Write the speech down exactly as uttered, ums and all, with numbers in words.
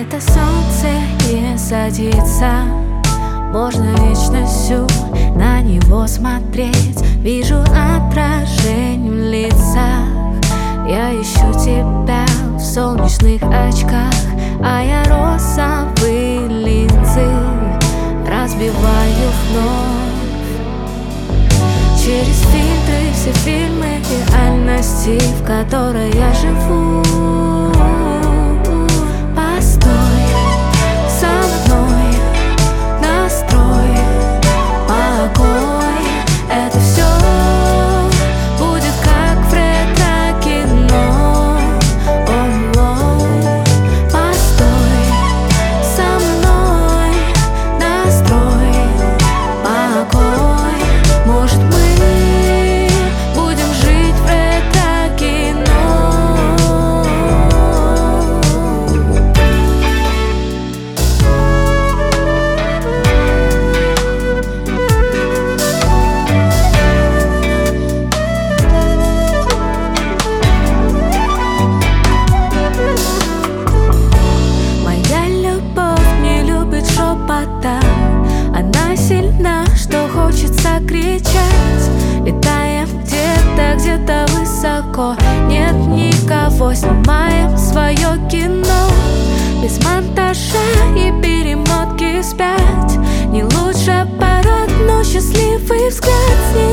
это солнце не садится, можно вечностью на него смотреть. Вижу отражение в лицах, я ищу тебя в солнечных очках, а я розовые линзы разбиваю вновь. Через фильтры все фильмы реальности, в которой я живу. Постой со мной, настрой покой. Это все будет как в ретро-кино. О-о-о. Постой со мной, настрой покой. Может, мы будем жить в ретро-кино. Моя любовь не любит шепота, она сильна, что хочется кричать. Летаем где-то, где-то высоко, нет никого, снимаем свое кино. Без монтажа и перемотки вспять, не лучше пород, но счастливый взгляд.